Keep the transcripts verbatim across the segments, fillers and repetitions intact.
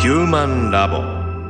ヒューマンラボ。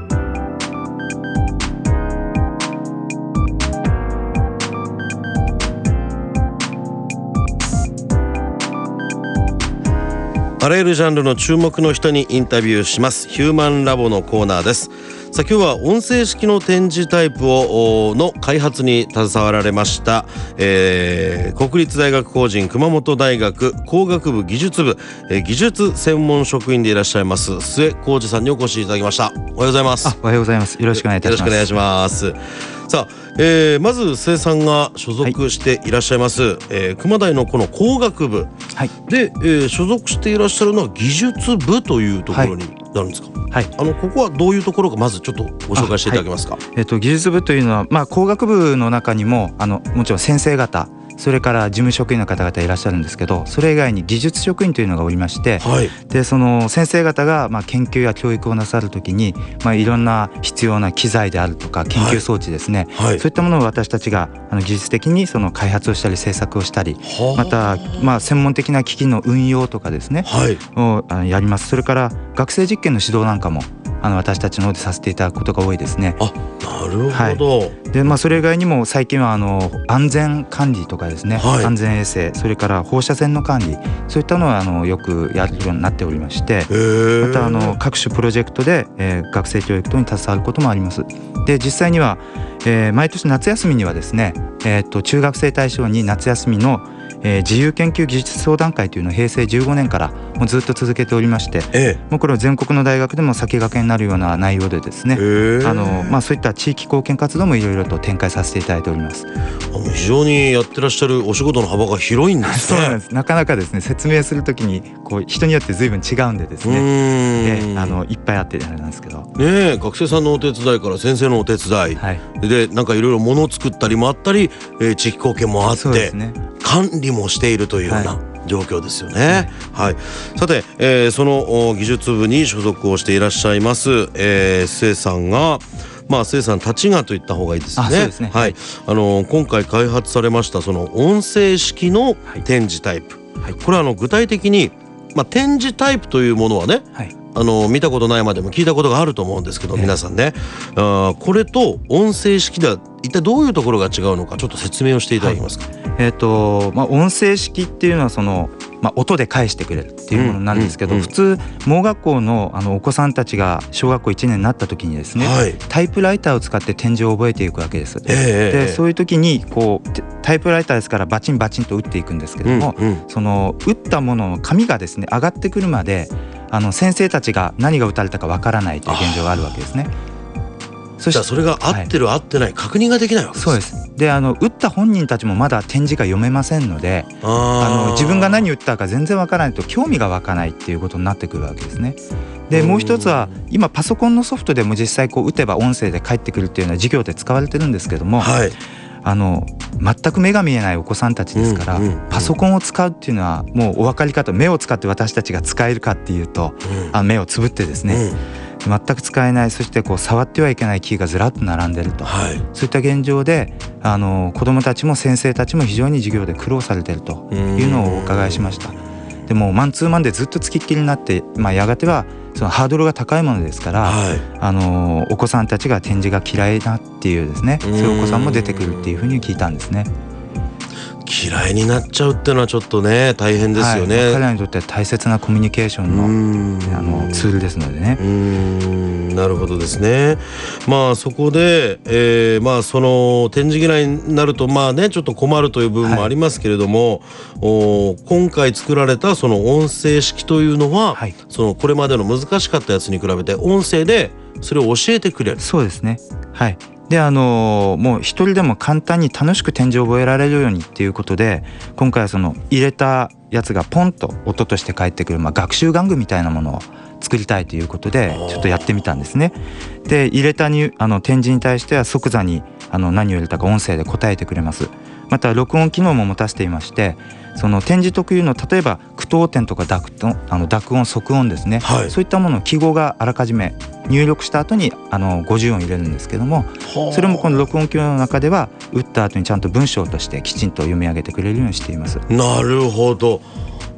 あらゆるジャンルの注目の人にインタビューしますヒューマンラボのコーナーです。さあ今日は音声式の展示タイプをの開発に携わられました、えー、国立大学法人熊本大学工学部技術部、えー、技術専門職員でいらっしゃいます末浩二さんにお越しいただきました。おはようございます。 あ、おはようございます。よろしくお願いいたします。 よろしくお願いします。さあ、えー、まず末さんが所属していらっしゃいます、はいえー、熊大のこの工学部、はい、で、えー、所属していらっしゃるのは技術部というところになるんですか。はい、あのここはどういうところかまずちょっとご紹介していただけますか。はいえー、と技術部というのは、まあ、工学部の中にもあのもちろん先生方それから事務職員の方々いらっしゃるんですけど、それ以外に技術職員というのがおりまして、はい、でその先生方がまあ研究や教育をなさるときに、まあ、いろんな必要な機材であるとか研究装置ですね、はいはい、そういったものを私たちがあの技術的にその開発をしたり制作をしたり、またまあ専門的な機器の運用とかですね、はい、をあのやります。それから学生実験の指導なんかもあの私たちの方でさせていただくことが多いですね。 あ、なるほど。はい、 でまあ、それ以外にも最近はあの安全管理とかですね、はい、安全衛生それから放射線の管理そういったのはあのよくやるようになっておりまして、またあの各種プロジェクトで、えー、学生教育等に携わることもあります。で実際には、えー、毎年夏休みにはですね、えー、と中学生対象に夏休みのえー、自由研究技術相談会というのを平成じゅうごねんからもうずっと続けておりまして、ええ、もうこれは全国の大学でも先駆けになるような内容でですね、あの、まあ、そういった地域貢献活動もいろいろと展開させていただいております。 あの非常にやってらっしゃるお仕事の幅が広いんですね。 そうなんです。なかなかですね説明するときにこう人によって随分違うんでですね、であのいっぱいあってあれなんですけど、 ね、学生さんのお手伝いから先生のお手伝い、はい、でなんかいろいろ物を作ったりもあったり、えー、地域貢献もあって、そうですね、管理もしているというような、はい、状況ですよね。はい、さて、えー、その技術部に所属をしていらっしゃいます、えー、末さんがまあ末さんたちがと言った方がいいですね。あ、そうですね。はい、あの今回開発されましたその音声式の展示タイプ、はい、これはあの具体的に、まあ、展示タイプというものはね、はい、あの見たことないまでも聞いたことがあると思うんですけど、皆さんね、あこれと音声式では一体どういうところが違うのかちょっと説明をしていただけますか。はい、 えーとまあ、音声式っていうのはその、まあ、音で返してくれるっていうものなんですけど、うんうんうん、普通盲学校 の, あのお子さんたちが小学校いちねんになった時にですね、はい、タイプライターを使って点字を覚えていくわけです。えー、でそういう時にこうタイプライターですからバチンバチンと打っていくんですけども、うんうん、その打ったものの紙がですね上がってくるまであの先生たちが何が打たれたかわからないという現状があるわけですね。 そしてそれが合ってる、はい、合ってない確認ができないわけです。 そうです。であの打った本人たちもまだ点字が読めませんので、あの自分が何打ったか全然わからないと興味が湧かないっていうことになってくるわけですね。でもう一つは今パソコンのソフトでも実際こう打てば音声で返ってくるっていうのは授業で使われてるんですけども、はい、あの全く目が見えないお子さんたちですから、うんうんうん、パソコンを使うっていうのはもうお分かりかと、目を使って私たちが使えるかっていうと、うん、あ目をつぶってですね、うん全く使えない、そしてこう触ってはいけないキーがずらっと並んでると、はい、そういった現状であの子どもたちも先生たちも非常に授業で苦労されているというのをお伺いしました。でもマンツーマンでずっとつきっきりになって、まあ、やがてはそのハードルが高いものですから、はい、あのお子さんたちが点字が嫌いだっていうですね、そういうお子さんも出てくるっていうふうに聞いたんですね。 嫌いになっちゃうっていうのはちょっとね大変ですよね。はい、 彼らにとっては大切なコミュニケーション の, あのツールですのでね。 うーんなるほどですね。まあそこで、えー、まあその展示嫌いになるとまあねちょっと困るという部分もありますけれども、はい、お今回作られたその音声式というのは、はい、そのこれまでの難しかったやつに比べて音声でそれを教えてくれる。 そうですね。はい。であのもう一人でも簡単に楽しく点字を覚えられるようにっていうことで、今回はその入れたやつがポンと音として返ってくる、まあ、学習玩具みたいなものを作りたいということでちょっとやってみたんですね。で入れたにあの点字に対しては即座にあの何を入れたか音声で答えてくれます。また録音機能も持たせていまして、その点字特有の例えば句読点とか濁音、あの濁音即音ですね、はい、そういったものを記号があらかじめ入力した後にあのごじゅう音入れるんですけども、それもこの録音機能の中では打った後にちゃんと文章としてきちんと読み上げてくれるようにしています。 なるほど。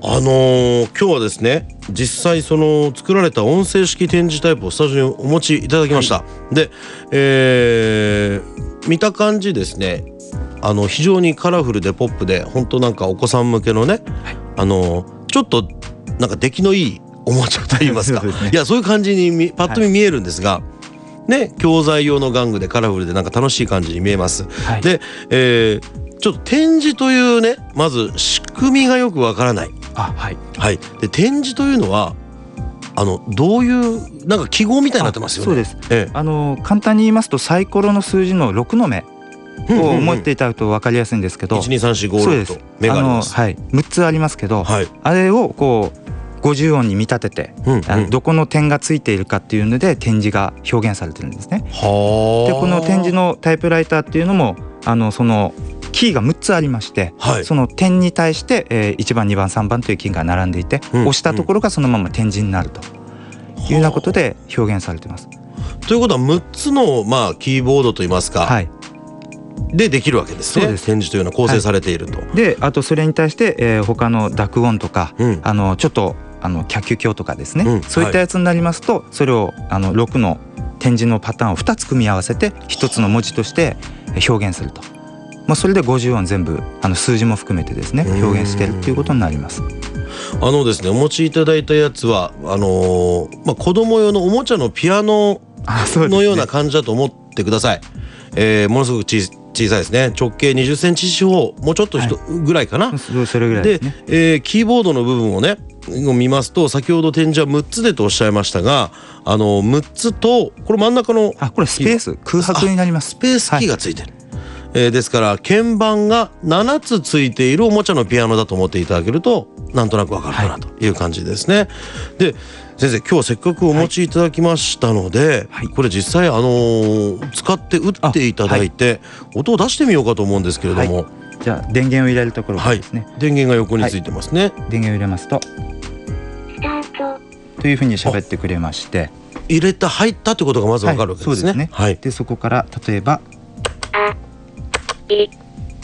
あのー、今日はですね実際その作られた音声式展示タイプをスタジオにお持ちいただきました、はい、で、えー、見た感じですねあの非常にカラフルでポップで本当なんかお子さん向けのね、はい、あのちょっとなんか出来のいいおもちゃといいますかそうですね、いやそういう感じにパッと見見えるんですが、はいね、教材用の玩具でカラフルでなんか楽しい感じに見えます、はい、で、えー、ちょっと展示というねまず仕組みがよくわからない。 あ、はいはい、で展示というのはあのどういうなんか記号みたいになってますよね。 そうです、 ええ、 あの簡単に言いますとサイコロの数字のろくの目を思っていただくと分かりやすいんですけど、 いちにさんしごろくと目があります。 あの、はい、むっつありますけど、はい、あれをこうごじゅう音に見立てて、うんうん、あのどこの点がついているかっていうので展示が表現されてるんですね。はでこの展示のタイプライターっていうのもあのそのキーがむっつありまして、はい、その点に対して、えー、いちばんにばんさんばんというキーが並んでいて、うん、押したところがそのまま点字になるというようなことで表現されています。 ということはむっつの、まあ、キーボードといいますか、はい、でできるわけですね。そうです。展示というのは構成されていると、はい、であとそれに対して、えー、他の濁音とか、うん、あのちょっとあのキャキュ鏡とかですね、うん、そういったやつになりますと、はい、それをあのろくの点字のパターンをふたつ組み合わせてひとつの文字として表現すると、まあ、それでごじゅう音全部あの数字も含めてですね表現しているということになります。 あのですねお持ちいただいたやつはあのーまあ、子供用のおもちゃのピアノのような感じだと思ってください。えー、ものすごく小小さいですね。直径にじゅっセンチ四方もうちょっとひと、はい、ぐらいかな。 それぐらいですね。 で、えー、キーボードの部分をね見ますと先ほど展示はむっつでとおっしゃいましたがあのむっつとこれ真ん中のあこれスペース空白になります。 スペースキーがついてる、はいえー、ですから鍵盤がななつついているおもちゃのピアノだと思っていただけるとなんとなくわかるかなという感じですね、はい、で先生今日はせっかくお持ちいただきましたので、はい、これ実際あのー、使って打っていただいて、はい、音を出してみようかと思うんですけれども、はい、 じゃあ電源を入れるところからですね、 はい、電源が横についてますね、はい、 電源を入れますとというふうに喋ってくれまして入れた入ったってことがまずわかるわけですね。 はい、そうですね、はい、でそこから例えばい、う、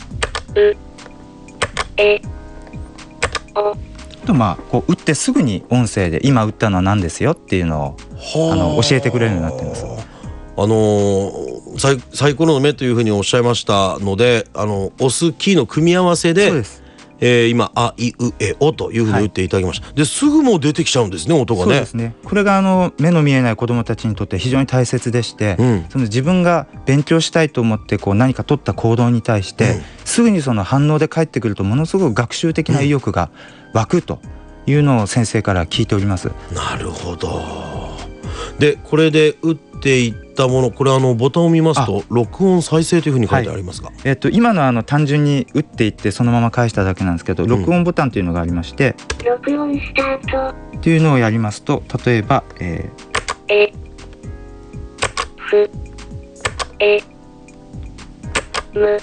え、おとまあこう打ってすぐに音声で今打ったのは何ですよっていうのをあの教えてくれるようになっています。 あのー、サイ、サイコロの目というふうにおっしゃいましたのであの押すキーの組み合わせで、そうです、えー、今あいうえおというふうに打っていただきました、はい、ですぐもう出てきちゃうんですね音がね。 そうですね。これがあの目の見えない子どもたちにとって非常に大切でして、うん、その自分が勉強したいと思ってこう何か取った行動に対して、うん、すぐにその反応で返ってくるとものすごく学習的な意欲が湧くというのを先生から聞いております。 うん、なるほど。でこれで打っていったものこれあのボタンを見ますと録音再生というふうに書いてありますが、はい、 えー、と今のあの単純に打っていってそのまま返しただけなんですけど、うん、録音ボタンというのがありまして録音スタートというのをやりますと例えば、えー、えふえむ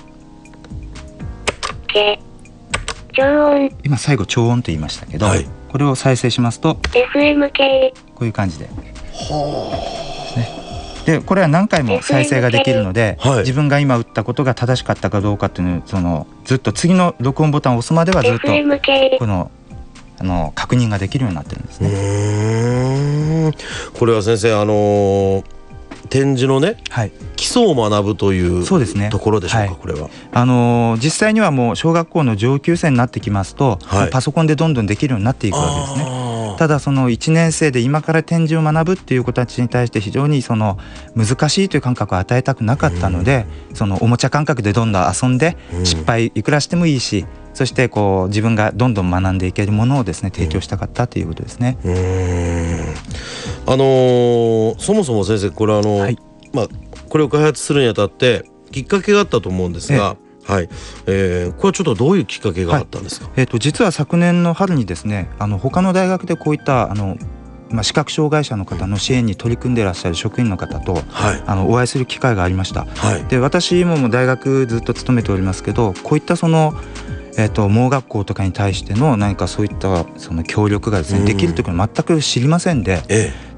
け超音今最後超音と言いましたけど、はい、これを再生しますと エフエム 系こういう感じでは、ね、でこれは何回も再生ができるので、はい、自分が今打ったことが正しかったかどうかっていうのをそのずっと次の録音ボタンを押すまではずっとこのあの確認ができるようになってるんですね。うーんこれは先生あのー、展示のね、はい、基礎を学ぶというそうですねところでしょうか、はい、これはあのー、実際にはもう小学校の上級生になってきますと、はい、パソコンでどんどんできるようになっていくわけですね。ただそのいちねん生で今から展示を学ぶっていう子たちに対して非常にその難しいという感覚を与えたくなかったので、うん、そのおもちゃ感覚でどんどん遊んで失敗いくらしてもいいし、そしてこう自分がどんどん学んでいけるものをですね提供したかったということですね。うーんあのー、そもそも先生これあの、はい、まあ、これを開発するにあたってきっかけがあったと思うんですが、はい、えー、これはちょっとどういうきっかけがあったんですか。はい、 えー、と実は昨年の春にですねあの他の大学でこういったあの、まあ、視覚障害者の方の支援に取り組んでいらっしゃる職員の方と、はい、あのお会いする機会がありました。はい、で私ももう大学ずっと勤めておりますけどこういったそのえー、と盲学校とかに対しての何かそういったその協力がですねできるというのは全く知りませんで、ええ、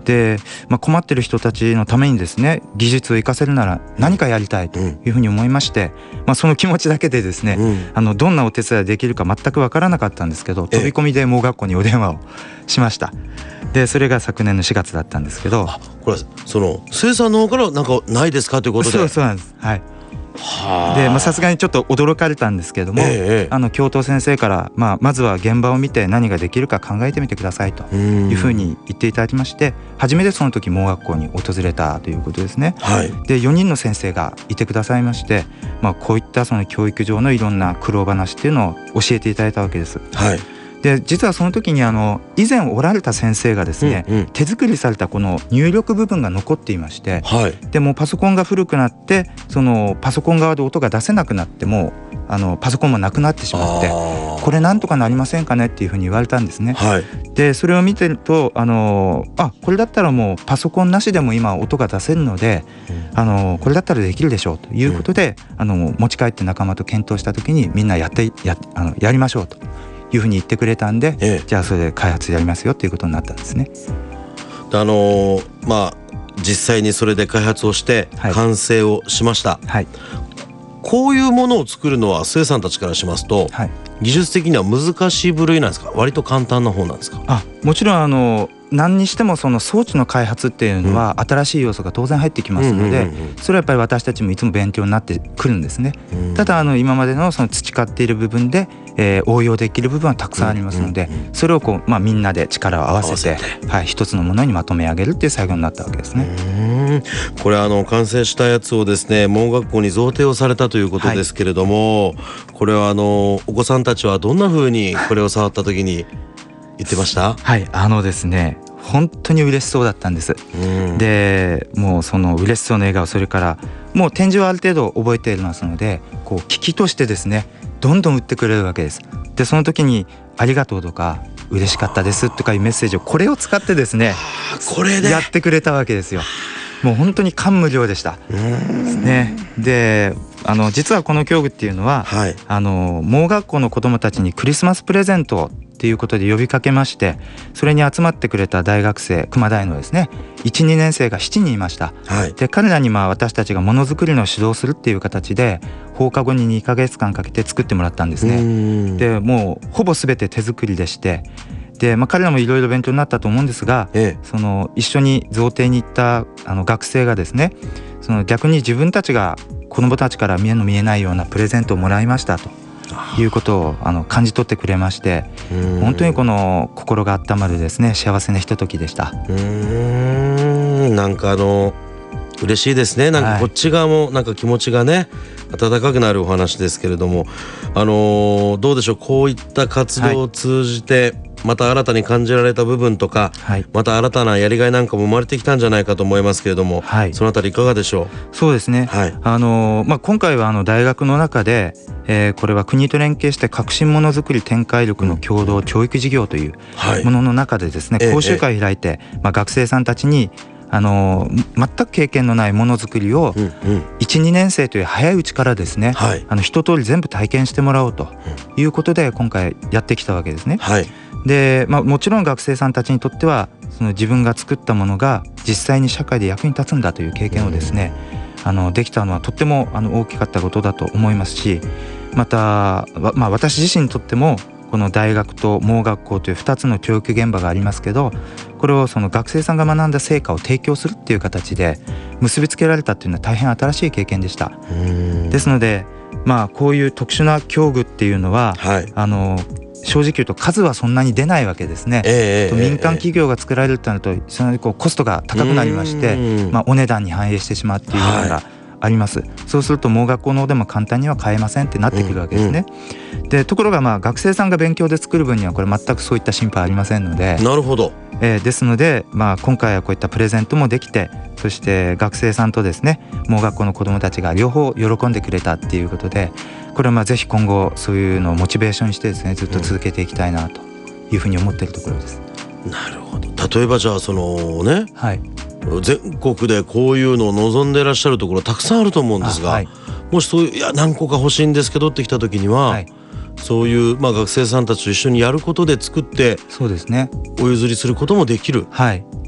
で、まあ、困ってる人たちのためにですね技術を生かせるなら何かやりたいというふうに思いまして、まあ、その気持ちだけでですね、うん、あのどんなお手伝いできるか全く分からなかったんですけど飛び込みで盲学校にお電話をしました。でそれが昨年のしがつだったんですけど、 あこれその生さんの方からなんかないですかということで。 そうそうなんです、はい。でまあさすがにちょっと驚かれたんですけれども、ええ、あの教頭先生から、まあ、まずは現場を見て何ができるか考えてみてくださいというふうに言っていただきまして、初めてその時盲学校に訪れたということですね、はい、でよにんの先生がいてくださいまして、まあ、こういったその教育上のいろんな苦労話っていうのを教えていただいたわけです、はい。で実はその時にあの以前おられた先生がですね、うんうん、手作りされたこの入力部分が残っていまして、はい、でもパソコンが古くなってそのパソコン側で音が出せなくなってもあのパソコンもなくなってしまって、これなんとかなりませんかねっていうふうに言われたんですね、はい、でそれを見てるとあのあこれだったらもうパソコンなしでも今音が出せるので、うん、あのこれだったらできるでしょうということで、うん、あの持ち帰って仲間と検討した時にみんなやってやあのやりましょうというふうに言ってくれたんで、ええ、じゃあそれで開発やりますよということになったんですね。 あのー、まあ実際にそれで開発をして完成をしました、はいはい、こういうものを作るのは末さんたちからしますと、はい、技術的には難しい部類なんですか、割と簡単な方なんですか。 あもちろんあの何にしてもその装置の開発っていうのは新しい要素が当然入ってきますので、それはやっぱり私たちもいつも勉強になってくるんですね。ただあの今までのその培っている部分で、えー、応用できる部分はたくさんありますので、それをこう、まあ、みんなで力を合わせて、はい、一つのものにまとめ上げるっていう作業になったわけですね。 うんこれあの完成したやつをですね盲学校に贈呈をされたということですけれども、はい、これはあのお子さんたちはどんな風にこれを触った時に言ってました？ はいあのですね本当に嬉しそうだったんです、うん、でもうその嬉しそうな笑顔、それからもう展示はある程度覚えていますのでこう機器としてですねどんどん打ってくれるわけです。でその時にありがとうとか嬉しかったですとかいうメッセージをこれを使ってですねこれでやってくれたわけですよ。もう本当に感無量でした、ね、であの実はこの教具っていうのは、はい、あの盲学校の子どもたちにクリスマスプレゼントっていうことで呼びかけまして、それに集まってくれた大学生熊大のですね いちにねん生がしちにんいました、はい、で彼らにまあ私たちがものづくりの指導するっていう形で放課後ににかげつかんかけて作ってもらったんですね。でもうほぼ全て手作りでしてで、まあ、彼らもいろいろ勉強になったと思うんですが、ええ、その一緒に贈呈に行ったあの学生がですねその逆に自分たちが子どもたちから見えの見えないようなプレゼントをもらいましたということをあの感じ取ってくれまして、本当にこの心が温まるですね幸せなひとときでした。 うーんなんかあの嬉しいですね。なんかこっち側もなんか気持ちがね温かくなるお話ですけれども、あのどうでしょう、こういった活動を通じてまた新たに感じられた部分とか、はい、また新たなやりがいなんかも生まれてきたんじゃないかと思いますけれども、はい、そのあたりいかがでしょう。そうですね、はいあのまあ、今回はあの大学の中で、えー、これは国と連携して革新ものづくり展開力の共同教育事業というものの中でですね、はい、講習会を開いて、ええまあ、学生さんたちにあの全く経験のないものづくりをいちにねん生という早いうちからですね、はい、あの一通り全部体験してもらおうということで今回やってきたわけですね、はいでまあ、もちろん学生さんたちにとってはその自分が作ったものが実際に社会で役に立つんだという経験をですね、うん、あのできたのはとってもあの大きかったことだと思いますし、また、まあ、私自身にとってもこの大学と盲学校というふたつの教育現場がありますけど、これをその学生さんが学んだ成果を提供するっていう形で結びつけられたっていうのは大変新しい経験でした。ですので、まあ、こういう特殊な教具っていうのは、はい、あの正直言うと数はそんなに出ないわけですね、えー、民間企業が作られるとなるとそのこうコストが高くなりまして、まあ、お値段に反映してしまうっていうのがあります、はい、そうすると盲学校の方でも簡単には買えませんってなってくるわけですね、うんうん、でところがまあ学生さんが勉強で作る分にはこれ全くそういった心配ありませんので、 なるほど、 えー、ですので、まあ、今回はこういったプレゼントもできて、そして学生さんとですね盲学校の子どもたちが両方喜んでくれたっていうことで、これはまあぜひ今後そういうのをモチベーションにしてですねずっと続けていきたいなというふうに思っているところです、 うん、なるほど。例えばじゃあそのね、はい、全国でこういうのを望んでいらっしゃるところたくさんあると思うんですが、はい、もしそういういや何個か欲しいんですけどってきた時には、はい、そういう、まあ、学生さんたちと一緒にやることで作ってそうですねお譲りすることもできる、はい、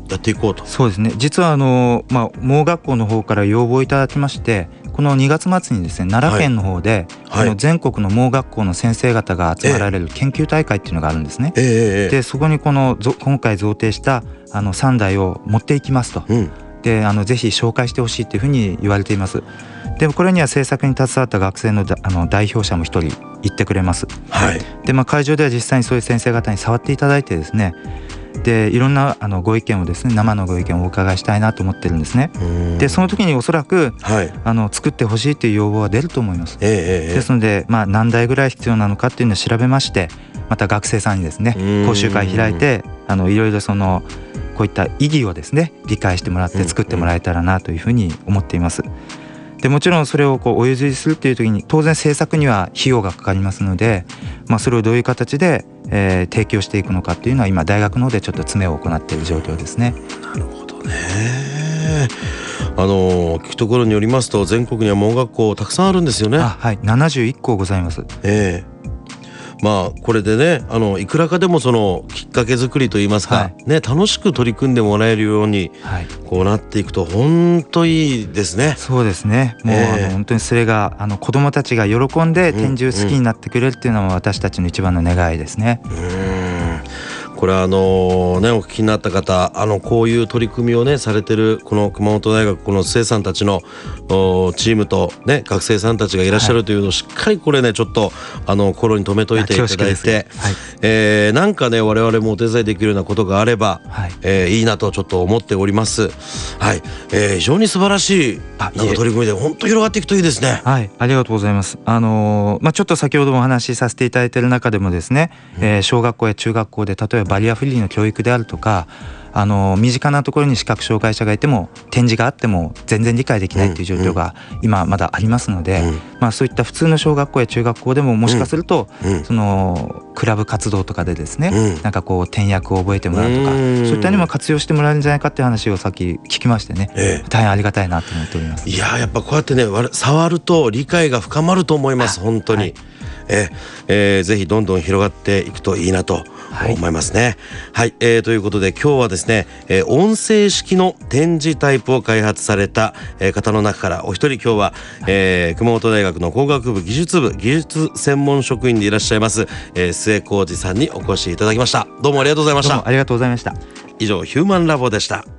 やっていこうと。 そうですね。実はあの、まあ、盲学校の方から要望いただきまして、このにがつ末にですね、奈良県の方で、はい、あの全国の盲学校の先生方が集まられる研究大会っていうのがあるんですね。えー、でそこにこの今回贈呈したあのさんだいを持っていきますと、うん、であのぜひ紹介してほしいというふうに言われています。でこれには制作に携わった学生の、あの代表者も一人言ってくれます。はい、で、まあ、会場では実際にそういう先生方に触っていただいてですね、でいろんなあのご意見をですね、生のご意見をお伺いしたいなと思ってるんですね。でその時におそらく、はい、あの作ってほしいという要望は出ると思います。えー、ですので、まあ、何台ぐらい必要なのかっていうのを調べまして、また学生さんにですね講習会開いて、あのいろいろそのこういった意義をですね理解してもらって作ってもらえたらなというふうに思っています。でもちろんそれをこうお譲りするっていう時に当然制作には費用がかかりますので、まあ、それをどういう形で、えー、提供していくのかっていうのは今大学の方でちょっと詰めを行っている状況ですね。 なるほどね。あの聞くところによりますと全国には盲学校たくさんあるんですよね。 あ、はい、ななじゅういっこうございます。 ええーまあこれでね、あのいくらかでもそのきっかけ作りといいますか、はいね、楽しく取り組んでもらえるようにこうなっていくと本当いいですね。 そうですね。もう、えー、あの本当にそれがあの子どもたちが喜んで展示を好きになってくれるっていうのも私たちの一番の願いですね。 うん、これはあのねお聞きになった方、あのこういう取り組みをねされてるこの熊本大学この生さんたちのチームとね学生さんたちがいらっしゃるというのをしっかりこれねちょっとあの心に留めといていただいて、はいえー、なんかね我々もお手伝いできるようなことがあれば、はいえー、いいなとちょっと思っております。はい、えー、非常に素晴らしいなんか取り組みで本当広がっていくといいですね。 はい、ありがとうございます。あのーまあ、ちょっと先ほどもお話しさせていただいている中でもですね、うんえー、小学校や中学校で例えばバリアフリーの教育であるとか、あの身近なところに視覚障害者がいても展示があっても全然理解できないという状況が今まだありますので、うんまあ、そういった普通の小学校や中学校でももしかすると、うん、そのクラブ活動とかでですね、うん、なんかこう点訳を覚えてもらうとか、そういったにも活用してもらえるんじゃないかっていう話をさっき聞きましてね、ええ、大変ありがたいなと思っております。 いややっぱこうやってね触ると理解が深まると思います本当に、はいええー、ぜひどんどん広がっていくといいなと思いますね。はい、はいえー、ということで今日はですね、えー、音声式の展示タイプを開発された、えー、方の中からお一人今日は、えー、熊本大学の工学部技術部技術専門職員でいらっしゃいます、えー、末浩二さんにお越しいただきました。どうもありがとうございました。 どうもありがとうございました。 以上ヒューマンラボでした。